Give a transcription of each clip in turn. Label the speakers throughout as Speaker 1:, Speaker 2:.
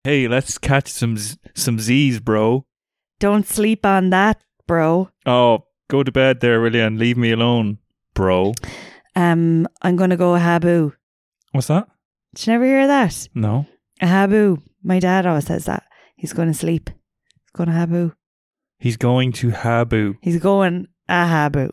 Speaker 1: Hey, let's catch some Z's, bro.
Speaker 2: Don't sleep on that, bro.
Speaker 1: Oh, go to bed there, will you, and leave me alone, bro.
Speaker 2: I'm gonna go a haboo.
Speaker 1: What's that?
Speaker 2: Did you never hear that?
Speaker 1: No.
Speaker 2: A haboo. My dad always says that. He's going to sleep. He's going to haboo.
Speaker 1: He's going to haboo.
Speaker 2: He's going a haboo.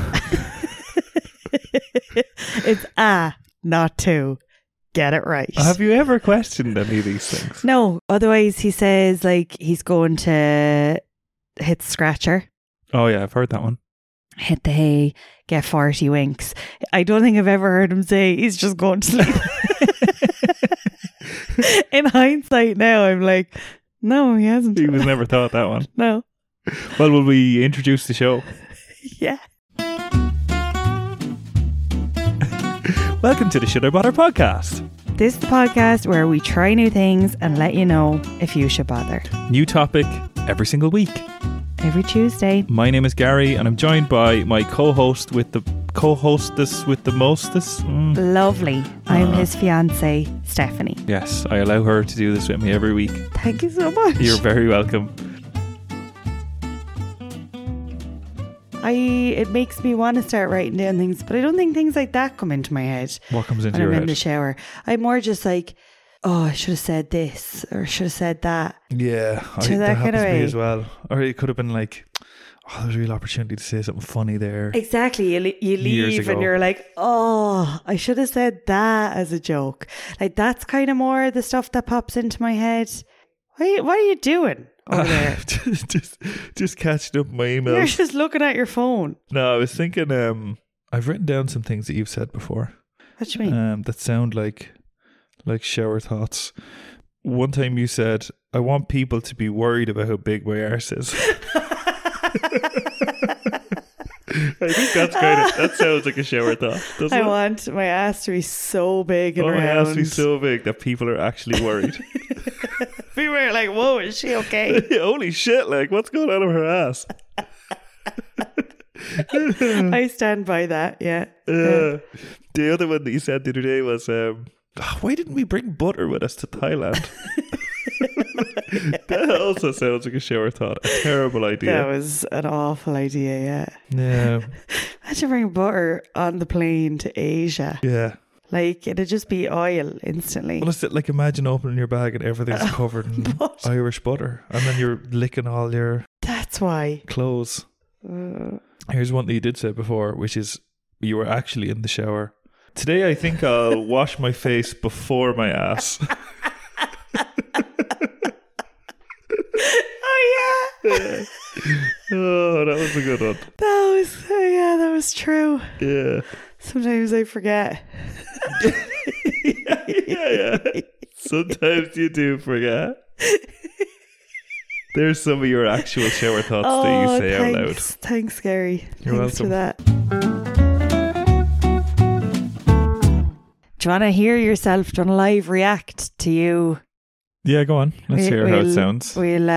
Speaker 2: It's a, not to. Get it right.
Speaker 1: Have you ever questioned any of these things?
Speaker 2: No. Otherwise, he says like he's going to hit the scratcher.
Speaker 1: Oh yeah, I've heard that one.
Speaker 2: Hit the hay, get 40 winks. I don't think I've ever heard him say he's just going to sleep. In hindsight now, I'm like, no, he hasn't.
Speaker 1: He was never thought that one.
Speaker 2: No.
Speaker 1: Well, will we introduce the show?
Speaker 2: Yeah.
Speaker 1: Welcome to the Should I Bother podcast.
Speaker 2: This is the podcast where we try new things and let you know if you should bother.
Speaker 1: New topic every single week.
Speaker 2: Every Tuesday.
Speaker 1: My name is Gary and I'm joined by my co-hostess with the mostest.
Speaker 2: Lovely. I'm his fiance, Stephanie.
Speaker 1: Yes, I allow her to do this with me every week.
Speaker 2: Thank you so much.
Speaker 1: You're very welcome.
Speaker 2: It makes me want to start writing down things, but I don't think things like that come into my head.
Speaker 1: What comes into
Speaker 2: when
Speaker 1: your
Speaker 2: I'm
Speaker 1: head?
Speaker 2: in the shower. I'm more just like, oh, I should have said this or should have said that.
Speaker 1: Yeah,
Speaker 2: that
Speaker 1: that
Speaker 2: kind
Speaker 1: happens
Speaker 2: of
Speaker 1: to me
Speaker 2: way.
Speaker 1: as well. Or it could have been like, oh, there's a real opportunity to say something funny there.
Speaker 2: Exactly. You
Speaker 1: Years
Speaker 2: leave
Speaker 1: ago.
Speaker 2: and you're like, oh, I should have said that as a joke. Like that's kind of more the stuff that pops into my head. What are you doing over there?
Speaker 1: just catching up my emails.
Speaker 2: You're just looking at your phone.
Speaker 1: No, I was thinking, I've written down some things that you've said before.
Speaker 2: What do you mean?
Speaker 1: That sound like shower thoughts. One time you said, I want people to be worried about how big my arse is. I think that sounds like a shower thought, doesn't
Speaker 2: I
Speaker 1: it?
Speaker 2: want my ass to be so big and
Speaker 1: My
Speaker 2: round.
Speaker 1: ass to be so big that people are actually worried.
Speaker 2: People are like, whoa, is she okay?
Speaker 1: Holy shit, like, what's going on with her ass?
Speaker 2: I stand by that, yeah.
Speaker 1: The other one that you said the other day was, why didn't we bring butter with us to Thailand? That also sounds like a shower thought. A terrible idea.
Speaker 2: That was an awful idea, yeah.
Speaker 1: Yeah.
Speaker 2: Imagine bringing butter on the plane to Asia.
Speaker 1: Yeah.
Speaker 2: Like, it'd just be oil instantly.
Speaker 1: Well, it's like, imagine opening your bag and everything's covered in
Speaker 2: But
Speaker 1: Irish butter. And then you're licking all your
Speaker 2: that's why.
Speaker 1: clothes. Here's one that you did say before, which is you were actually in the shower. Today I think I'll wash my face before my ass.
Speaker 2: Oh, yeah.
Speaker 1: Yeah. Oh, that was a good one.
Speaker 2: That was true.
Speaker 1: Yeah.
Speaker 2: Sometimes I forget.
Speaker 1: Yeah. Sometimes you do forget. There's some of your actual shower thoughts that you say out loud.
Speaker 2: Thanks, Gary.
Speaker 1: You're
Speaker 2: Thanks for
Speaker 1: welcome.
Speaker 2: that. Do you want to hear yourself? Do you want to live react to you?
Speaker 1: Yeah, go on. Let's hear how it sounds.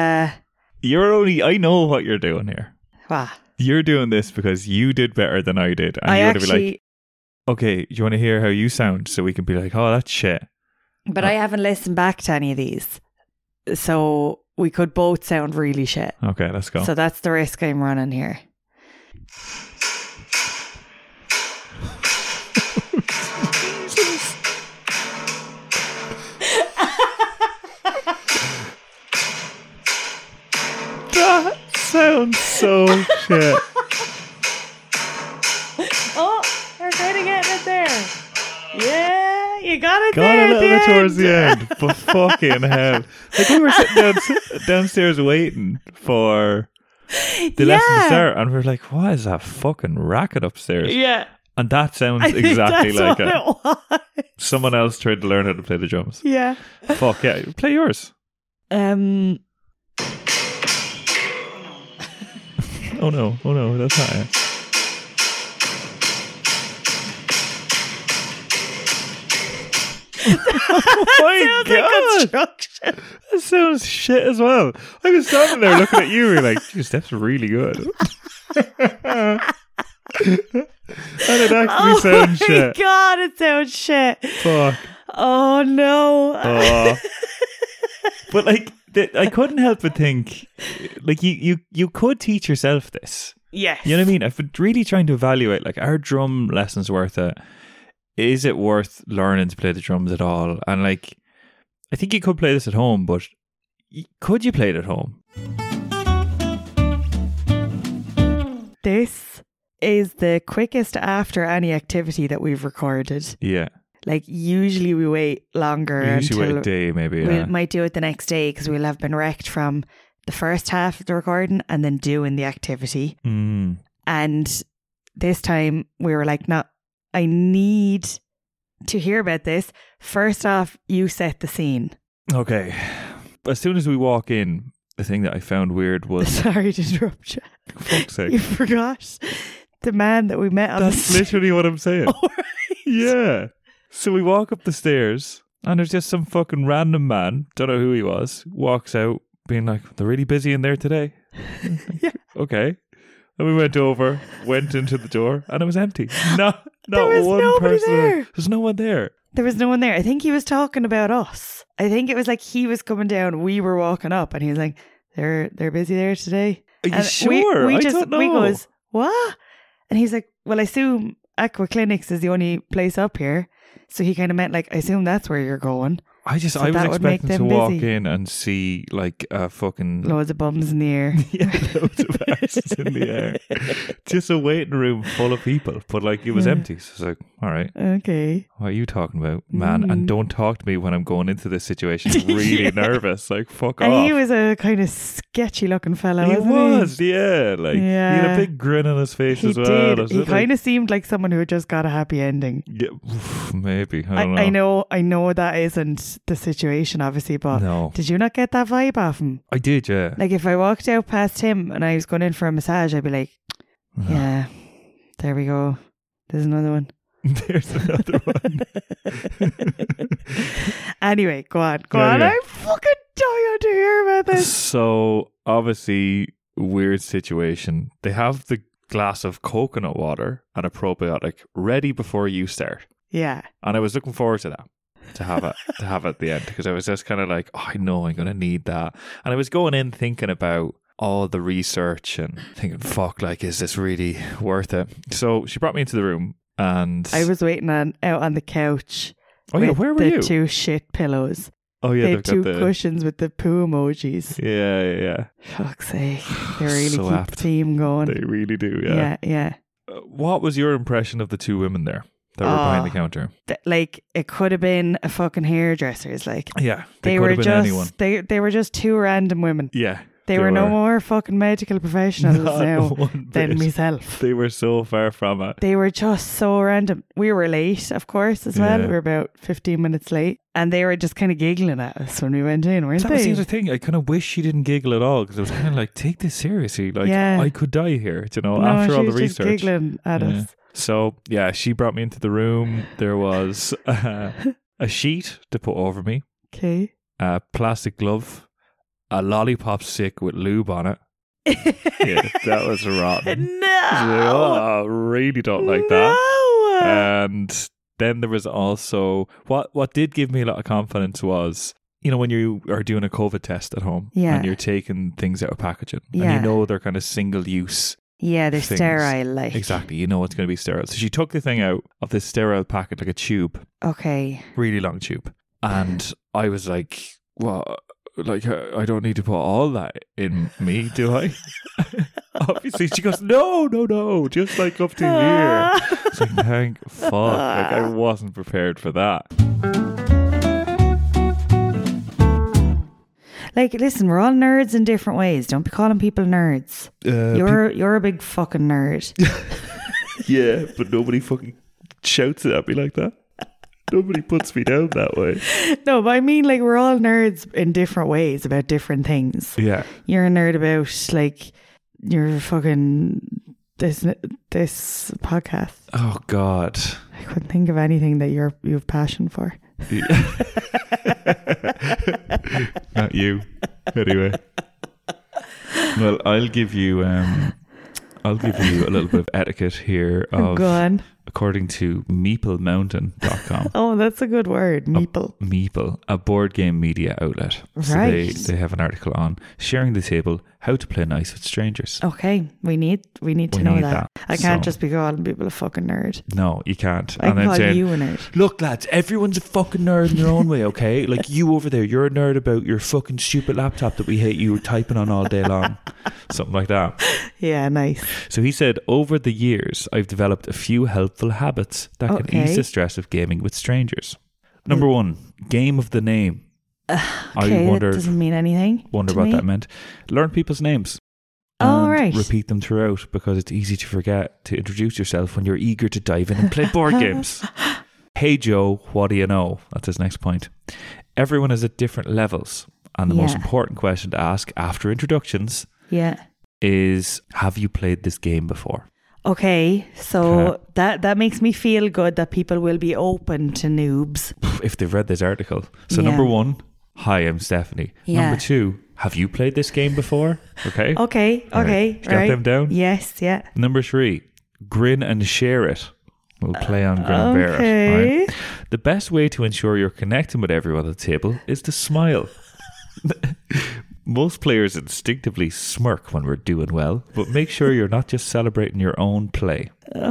Speaker 1: I know what you're doing here.
Speaker 2: What?
Speaker 1: You're doing this because you did better than I did. And
Speaker 2: I
Speaker 1: you're going to be
Speaker 2: actually,
Speaker 1: like, okay, do you want to hear how you sound? So we can be like, oh, that's shit.
Speaker 2: but I haven't listened back to any of these. So we could both sound really shit.
Speaker 1: Okay, let's go.
Speaker 2: So that's the risk I'm running here.
Speaker 1: That sounds so shit.
Speaker 2: Oh, we're kind of getting it there. Yeah, you got it
Speaker 1: Got
Speaker 2: there
Speaker 1: a little bit towards the
Speaker 2: end.
Speaker 1: end, but fucking hell. Like we were sitting downstairs waiting for the lesson to start, and we were like, what is that fucking racket upstairs?
Speaker 2: Yeah.
Speaker 1: And that sounds
Speaker 2: I think
Speaker 1: exactly
Speaker 2: that's
Speaker 1: like
Speaker 2: what
Speaker 1: it.
Speaker 2: it was.
Speaker 1: Someone else tried to learn how to play the drums.
Speaker 2: Yeah.
Speaker 1: Fuck yeah. Play yours. Oh no, that's not it. Oh my
Speaker 2: Sounds like
Speaker 1: god,
Speaker 2: construction.
Speaker 1: that sounds shit as well. I was standing there looking at you and like, geez, that's really good. And it actually sounds
Speaker 2: Oh my
Speaker 1: shit.
Speaker 2: god, it sounds shit.
Speaker 1: Fuck.
Speaker 2: Oh no.
Speaker 1: Oh. But like, I couldn't help but think, like, you could teach yourself this.
Speaker 2: Yes.
Speaker 1: You know what I mean? I've been really trying to evaluate, like, are drum lessons worth it? Is it worth learning to play the drums at all? And like, I think you could play this at home, but could you play it at home?
Speaker 2: This is the quickest after any activity that we've recorded.
Speaker 1: Yeah.
Speaker 2: Like, usually we wait longer.
Speaker 1: We usually
Speaker 2: until
Speaker 1: wait a day, maybe.
Speaker 2: We
Speaker 1: Yeah.
Speaker 2: might do it the next day because we'll have been wrecked from the first half of the recording and then doing the activity.
Speaker 1: Mm.
Speaker 2: And this time we were like, no, I need to hear about this. First off, you set the scene.
Speaker 1: Okay. As soon as we walk in, the thing that I found weird was...
Speaker 2: Sorry to interrupt you.
Speaker 1: For fuck's sake.
Speaker 2: You forgot the man that we met on
Speaker 1: That's
Speaker 2: the
Speaker 1: literally what I'm saying.
Speaker 2: All right.
Speaker 1: Yeah. So we walk up the stairs and there's just some fucking random man, don't know who he was, walks out being like, they're really busy in there today.
Speaker 2: Yeah.
Speaker 1: Okay. And we went over, went into the door and it was empty. Not
Speaker 2: There was
Speaker 1: one
Speaker 2: nobody
Speaker 1: person.
Speaker 2: there.
Speaker 1: There's no one there.
Speaker 2: There was no one there. I think he was talking about us. I think it was like he was coming down, we were walking up, and he was like, they're busy there today.
Speaker 1: Are you
Speaker 2: And
Speaker 1: sure?
Speaker 2: We
Speaker 1: I
Speaker 2: just
Speaker 1: don't know.
Speaker 2: we goes, what? And he's like, well, I assume Aqua Clinics is the only place up here. So he kind of meant like, I assume that's where you're going.
Speaker 1: I
Speaker 2: So
Speaker 1: was
Speaker 2: that would make
Speaker 1: expecting to
Speaker 2: them
Speaker 1: walk
Speaker 2: busy.
Speaker 1: in and see like a fucking...
Speaker 2: Loads of bums in the air.
Speaker 1: Yeah, loads of asses in the air. Just a waiting room full of people. But like, it was
Speaker 2: Yeah.
Speaker 1: empty. So it's like, all right.
Speaker 2: Okay.
Speaker 1: What are you talking about, man? And don't talk to me when I'm going into this situation really
Speaker 2: Yeah.
Speaker 1: nervous. Like, fuck
Speaker 2: And
Speaker 1: off.
Speaker 2: he was a kind of sketchy looking fella,
Speaker 1: He
Speaker 2: wasn't
Speaker 1: was, yeah. Like, he had
Speaker 2: Yeah.
Speaker 1: a big grin on his face
Speaker 2: he?
Speaker 1: as well.
Speaker 2: Did.
Speaker 1: Was
Speaker 2: He
Speaker 1: it,
Speaker 2: kind of seemed like someone who had just got a happy ending.
Speaker 1: yeah, maybe. I don't know.
Speaker 2: I know that isn't the situation, obviously, but
Speaker 1: No.
Speaker 2: did you not get that vibe off him?
Speaker 1: I did, yeah.
Speaker 2: Like, if I walked out past him and I was going in for a massage, I'd be like, yeah, there we go. There's another one.
Speaker 1: There's another one.
Speaker 2: Anyway, go on.
Speaker 1: Yeah.
Speaker 2: I'm fucking dying to hear about this.
Speaker 1: So, obviously, weird situation. They have the glass of coconut water and a probiotic ready before you start.
Speaker 2: Yeah.
Speaker 1: And I was looking forward to that, to have it at the end, because I was just kind of like, oh, I know I'm going to need that. And I was going in thinking about all the research and thinking, fuck, like, is this really worth it? So she brought me into the room and...
Speaker 2: I was waiting out on the couch.
Speaker 1: Oh yeah,
Speaker 2: with
Speaker 1: where were
Speaker 2: the
Speaker 1: you?
Speaker 2: two shit pillows.
Speaker 1: Oh yeah,
Speaker 2: They
Speaker 1: they've
Speaker 2: had two
Speaker 1: got the...
Speaker 2: cushions with the poo emojis.
Speaker 1: Yeah.
Speaker 2: Fuck's sake. They really
Speaker 1: So
Speaker 2: keep
Speaker 1: apt.
Speaker 2: the theme going.
Speaker 1: They really do,
Speaker 2: Yeah.
Speaker 1: What was your impression of the two women there that were behind the counter?
Speaker 2: Like, it could have been a fucking hairdresser's. Like,
Speaker 1: Yeah,
Speaker 2: they
Speaker 1: could
Speaker 2: were
Speaker 1: have been
Speaker 2: just
Speaker 1: anyone.
Speaker 2: they were just two random women.
Speaker 1: Yeah.
Speaker 2: They were no more fucking medical professionals
Speaker 1: Not
Speaker 2: now
Speaker 1: one
Speaker 2: than
Speaker 1: bit.
Speaker 2: myself.
Speaker 1: They were so far from it.
Speaker 2: They were just so random. We were late, of course, as well.
Speaker 1: Yeah.
Speaker 2: We were about 15 minutes late. And they were just kind of giggling at us when we went in, weren't
Speaker 1: That was the
Speaker 2: they?
Speaker 1: other thing. I kind of wish she didn't giggle at all, because I was kind of like, take this seriously. Like,
Speaker 2: Yeah.
Speaker 1: I could die here, you know,
Speaker 2: No,
Speaker 1: after
Speaker 2: she
Speaker 1: all the
Speaker 2: was just
Speaker 1: research.
Speaker 2: giggling at
Speaker 1: Yeah.
Speaker 2: us.
Speaker 1: So, yeah, she brought me into the room. There was a sheet to put over me,
Speaker 2: Okay.
Speaker 1: a plastic glove, a lollipop stick with lube on it. Yeah, that was rotten.
Speaker 2: No.
Speaker 1: Oh, I really don't like that.
Speaker 2: No.
Speaker 1: And then there was also what did give me a lot of confidence was, you know, when you are doing a COVID test at home,
Speaker 2: Yeah.
Speaker 1: and you're taking things out of packaging, and
Speaker 2: Yeah.
Speaker 1: you know they're kind of single use.
Speaker 2: Yeah, they're
Speaker 1: things.
Speaker 2: sterile, like.
Speaker 1: Exactly, you know it's going to be sterile. So she took the thing out of this sterile packet, like a tube,
Speaker 2: Okay.
Speaker 1: really long tube, and I was like, well, like, I don't need to put all that in me, do I? Obviously, she goes, no, just like up to here. It's like, thank fuck. Like, I wasn't prepared for that.
Speaker 2: Like, listen, we're all nerds in different ways. Don't be calling people nerds. You're a big fucking nerd.
Speaker 1: Yeah, but nobody fucking shouts it at me like that. Nobody puts me down that way.
Speaker 2: No, but I mean, like, we're all nerds in different ways about different things.
Speaker 1: Yeah.
Speaker 2: You're a nerd about, like, your fucking this podcast.
Speaker 1: Oh, God.
Speaker 2: I couldn't think of anything that you have passion for.
Speaker 1: Not you. Anyway. Well, I'll give you a little bit of etiquette here of
Speaker 2: Go on.
Speaker 1: according to meeplemountain.com.
Speaker 2: Oh, that's a good word. Meeple.
Speaker 1: Meeple, a board game media outlet.
Speaker 2: Right.
Speaker 1: So they have an article on sharing the table, how to play nice with strangers.
Speaker 2: Okay, we need to know that. I can't
Speaker 1: So-
Speaker 2: just be calling people a fucking nerd.
Speaker 1: No, you can't.
Speaker 2: I can call you a nerd.
Speaker 1: Look, lads, everyone's a fucking nerd in their own way, okay? Like you over there, you're a nerd about your fucking stupid laptop that we hate you typing on all day long. Something like that.
Speaker 2: Yeah, nice.
Speaker 1: So he said, over the years, I've developed a few helpful habits that can
Speaker 2: Okay.
Speaker 1: ease the stress of gaming with strangers. Number one, game of the name.
Speaker 2: Okay,
Speaker 1: I
Speaker 2: that
Speaker 1: wonder
Speaker 2: doesn't mean anything. to
Speaker 1: what
Speaker 2: me.
Speaker 1: that meant. Learn people's names.
Speaker 2: Oh,
Speaker 1: and
Speaker 2: right.
Speaker 1: Repeat them throughout because it's easy to forget to introduce yourself when you're eager to dive in and play board games. Hey Joe, what do you know? That's his next point. Everyone is at different levels, and the most
Speaker 2: Yeah.
Speaker 1: important question to ask after introductions
Speaker 2: Yeah.
Speaker 1: is, have you played this game before?
Speaker 2: Okay, so that makes me feel good that people will be open to noobs.
Speaker 1: If they've read this article. So
Speaker 2: Yeah.
Speaker 1: number one, hi, I'm Stephanie.
Speaker 2: Yeah.
Speaker 1: Number two, have you played this game before? Okay.
Speaker 2: Okay,
Speaker 1: All
Speaker 2: okay,
Speaker 1: Got
Speaker 2: right.
Speaker 1: them down?
Speaker 2: Yes, yeah.
Speaker 1: Number three, grin and share it. We'll play on grin and bear it.
Speaker 2: Okay.
Speaker 1: Right? The best way to ensure you're connecting with everyone at the table is to smile. Most players instinctively smirk when we're doing well, but make sure you're not just celebrating your own play.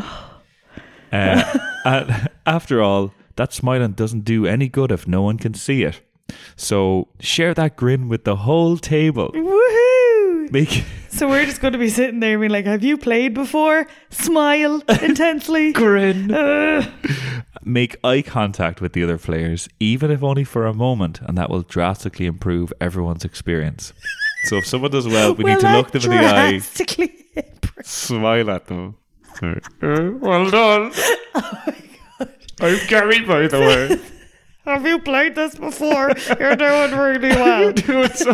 Speaker 1: And after all, that smiling doesn't do any good if no one can see it. So share that grin with the whole table.
Speaker 2: Woohoo!
Speaker 1: Make
Speaker 2: So we're just going to be sitting there being like, have you played before? Smile intensely.
Speaker 1: grin.
Speaker 2: Ugh.
Speaker 1: Make eye contact with the other players, even if only for a moment, and that will drastically improve everyone's experience. So if someone does well, we need to look them in the eye,
Speaker 2: drastically improve.
Speaker 1: smile at them. Well done.
Speaker 2: Oh my God.
Speaker 1: I'm Gary, by the way.
Speaker 2: Have you played this before? You're doing really well.
Speaker 1: You're doing so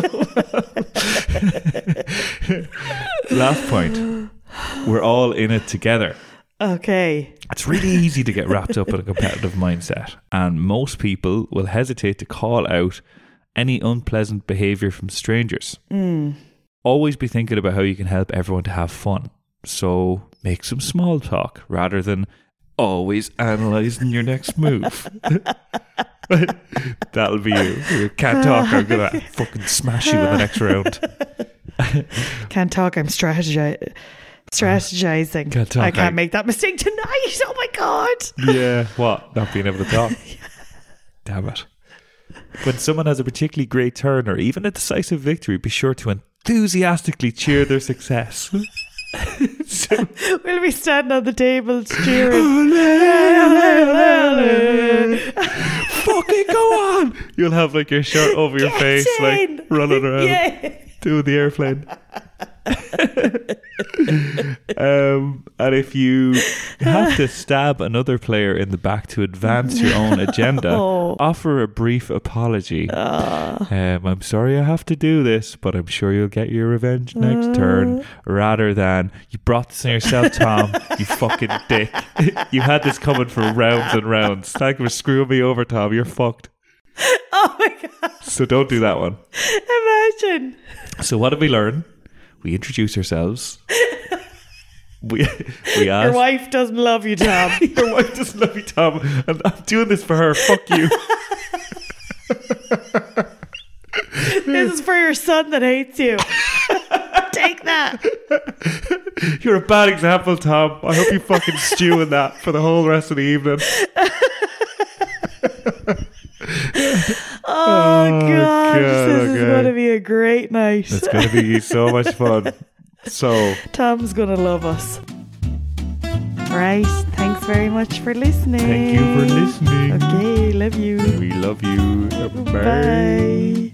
Speaker 1: well. Last point. We're all in it together.
Speaker 2: Okay.
Speaker 1: It's really easy to get wrapped up in a competitive mindset, and most people will hesitate to call out any unpleasant behaviour from strangers. Always be thinking about how you can help everyone to have fun. So make some small talk rather than always analysing your next move. That'll be you. You can't talk, I'm going to fucking smash you in the next round.
Speaker 2: Can't talk, I'm strategizing.
Speaker 1: Can't talk,
Speaker 2: I can't make that mistake tonight. Oh my God.
Speaker 1: Yeah, what? Not being able to talk? Damn it. When someone has a particularly great turn or even a decisive victory, be sure to enthusiastically cheer their success. So,
Speaker 2: We'll be standing on the table cheering.
Speaker 1: fucking go on! You'll have like your shirt over your face, like
Speaker 2: in.
Speaker 1: running around
Speaker 2: Yeah.
Speaker 1: doing the airplane. And if you have to stab another player in the back to advance your own agenda,
Speaker 2: Oh.
Speaker 1: offer a brief apology. I'm sorry I have to do this, but I'm sure you'll get your revenge next turn. Rather than, you brought this on yourself, Tom, you fucking dick. You had this coming for rounds and rounds. Thank you for screwing me over, Tom. You're fucked.
Speaker 2: Oh my God.
Speaker 1: So don't do that one.
Speaker 2: Imagine.
Speaker 1: So what did we learn? We introduce ourselves. We
Speaker 2: Your
Speaker 1: ask.
Speaker 2: wife doesn't love you, Tom.
Speaker 1: Your wife doesn't love you, Tom, and I'm doing this for her. Fuck you.
Speaker 2: This is for your son that hates you. Take that.
Speaker 1: You're a bad example, Tom. I hope you fucking stew in that for the whole rest of the evening.
Speaker 2: Oh, gosh. This is
Speaker 1: okay.
Speaker 2: going to be a great night.
Speaker 1: It's going to be so much fun. So,
Speaker 2: Tom's going to love us. Right. Thanks very much for listening.
Speaker 1: thank you for listening.
Speaker 2: Okay. Love you.
Speaker 1: We love you.
Speaker 2: Bye.